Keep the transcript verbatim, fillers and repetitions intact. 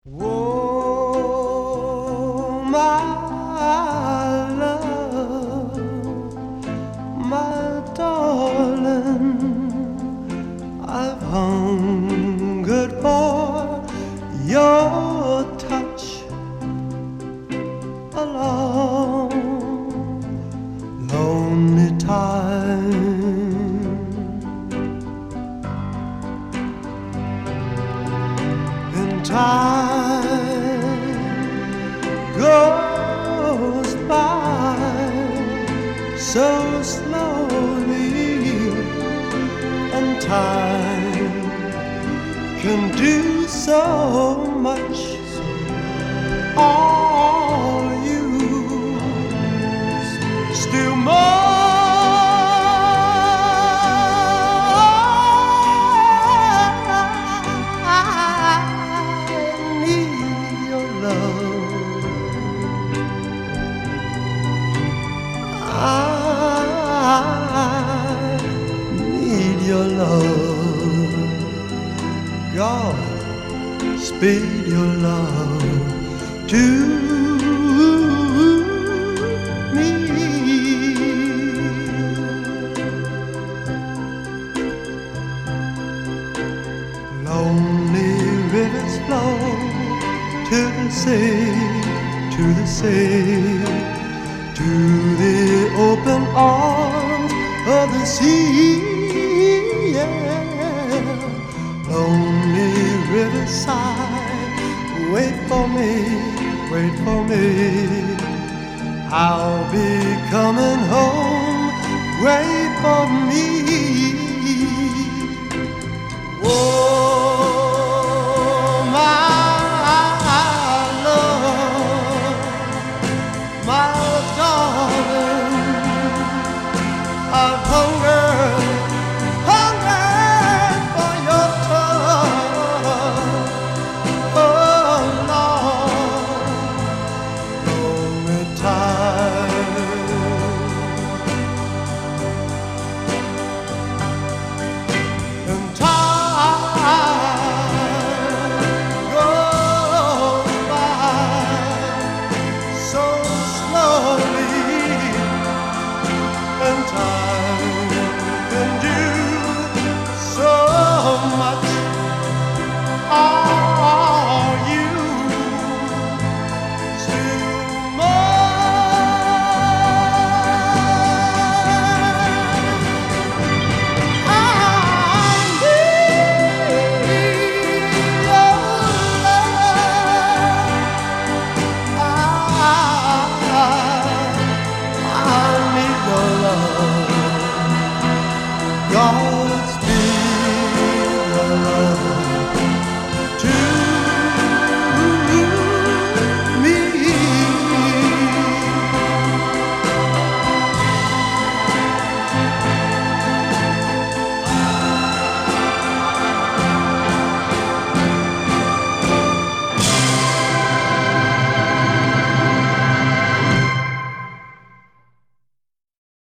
Oh, my love, my darling, I've hungered for your touch a long, lonely time. And time goes by so slowly, and time can do so much. All you still more. I need your love. God, speed your love to me. Lonely rivers flow to the sea, to the sea, to the open arms of the sea, yeah. Lonely riverside, wait for me, wait for me. I'll be coming home, wait for me.